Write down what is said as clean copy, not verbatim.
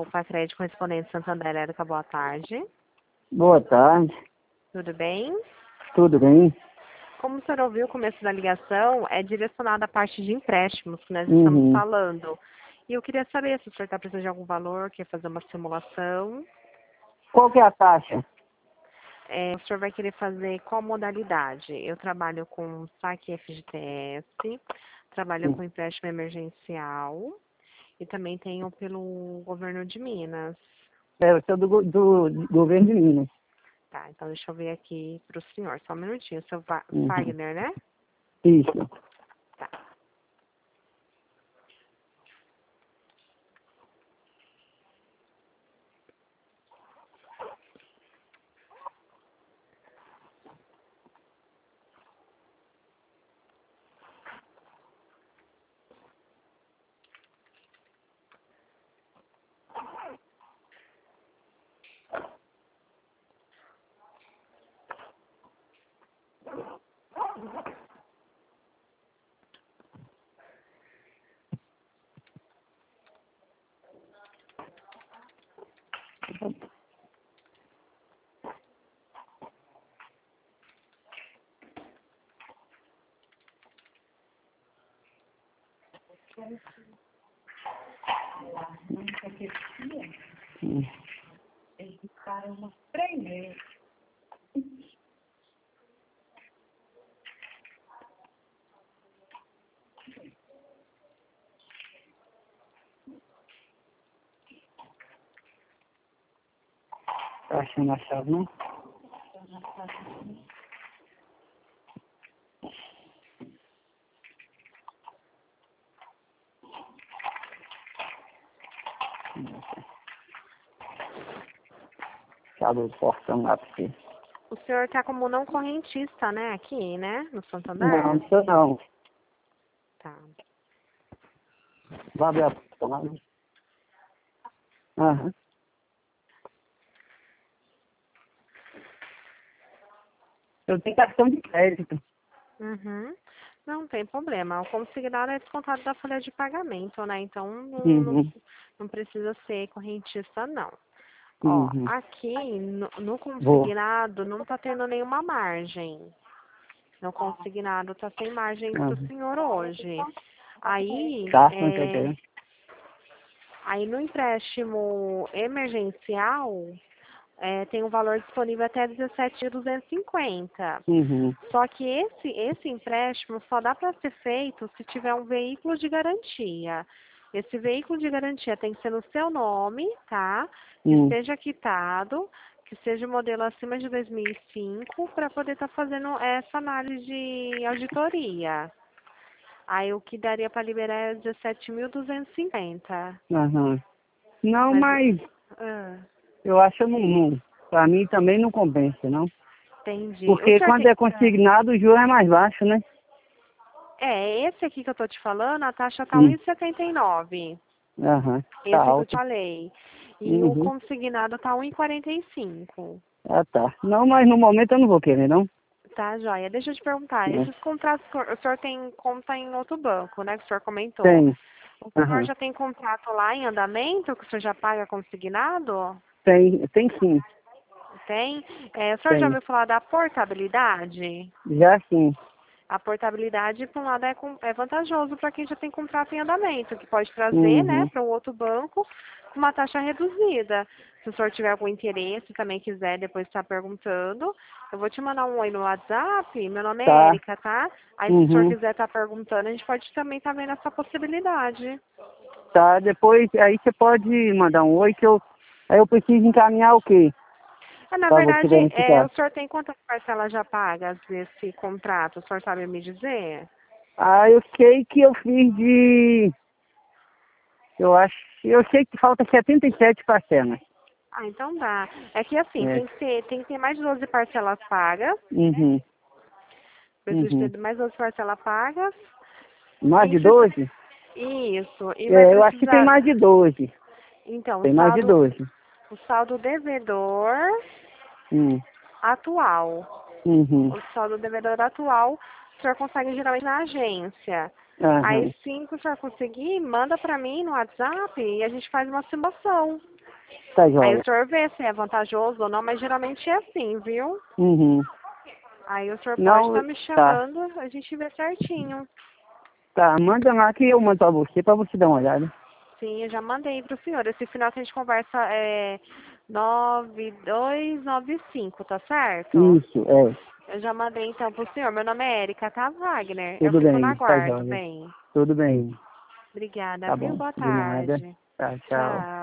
Sacred, correspondente Santander, Érica, boa tarde. Boa tarde, Tudo bem? tudo bem? Como o senhor ouviu, o começo da ligação é direcionado à parte de empréstimos que nós estamos falando. E eu queria saber se o senhor está precisando de algum valor, quer fazer uma simulação. Qual que é a taxa? O senhor vai querer fazer qual modalidade? Eu trabalho com saque FGTS, trabalho com empréstimo emergencial e também tenho pelo governo de Minas. Eu sou do governo de Minas. Tá, então deixa eu ver aqui para o senhor, só um minutinho. Seu Wagner, né? Isso. Tá. Tá achando a chave, não? Chave o portão lá pra você. O senhor está como não correntista, né? Aqui, né? No Santander? Não, sou não. Tá. Vai abrir a porta lá, né? Aham. Eu tenho cartão de crédito. Uhum. Não tem problema. O consignado é descontado da folha de pagamento, né? Então não precisa ser correntista, não. Ó, aqui no consignado não está tendo nenhuma margem. No consignado está sem margem para o senhor hoje. Aí, Tá, não quer ter. aí no empréstimo emergencial tem um valor disponível até 17.250. Só que esse empréstimo só dá para ser feito se tiver um veículo de garantia. Esse veículo de garantia tem que ser no seu nome, tá? Que esteja quitado, que seja modelo acima de 2005, para poder estar fazendo essa análise de auditoria. Aí o que daria para liberar é 17.250. Aham. Não, mas eu acho que não. Pra mim também não compensa, não. Entendi. Porque quando é consignado, o juro é mais baixo, né? Esse aqui que eu tô te falando, a taxa tá 1,79. Aham. Esse Tá que eu alto. te falei. E o consignado tá 1,45. Ah, tá. Não, mas no momento eu não vou querer, não. Tá, joia. Deixa eu te perguntar. Esses contratos, o senhor tem conta em outro banco, né? Que o senhor comentou. Tem. O senhor já tem contrato lá em andamento, que o senhor já paga consignado? Tem sim. Tem? O senhor já ouviu falar da portabilidade? Já sim. A portabilidade, por um lado, é vantajoso para quem já tem contrato em andamento, que pode trazer, né, para um outro banco com uma taxa reduzida. Se o senhor tiver algum interesse, também quiser depois estar perguntando, eu vou te mandar um oi no WhatsApp, meu nome é Érica, tá? Aí se o senhor quiser estar perguntando, a gente pode também estar vendo essa possibilidade. Tá, depois, aí você pode mandar um oi aí eu preciso encaminhar o quê? Na verdade, o senhor tem quantas parcelas já pagas desse contrato? O senhor sabe me dizer? Ah, eu sei que eu fiz eu sei que falta 77 parcelas. Ah, então dá. É que assim, tem que ter mais de 12 parcelas pagas. Preciso ter mais 12 parcelas pagas. Mais de 12? Isso. E vai eu acho que tem mais de 12. Então, tem mais de 12. O saldo devedor atual. O saldo devedor atual, o senhor consegue geralmente na agência. Aí, sim, que o senhor conseguir, manda para mim no WhatsApp e a gente faz uma simulação. Tá joia. Aí o senhor vê se é vantajoso ou não, mas geralmente é assim, viu? Aí o senhor pode estar me chamando, a gente vê certinho. Tá, manda lá que eu mando pra você dar uma olhada. Sim, eu já mandei pro senhor. Esse final que a gente conversa é 9295, tá certo? Isso, é. Eu já mandei então pro senhor. Meu nome é Érica, tá, Wagner? Eu Tudo fico no bem, tá aguardo, joia. bem. Tudo bem. Obrigada, Tá viu? bom, Boa de nada. tarde. Tá, tchau. Tchau.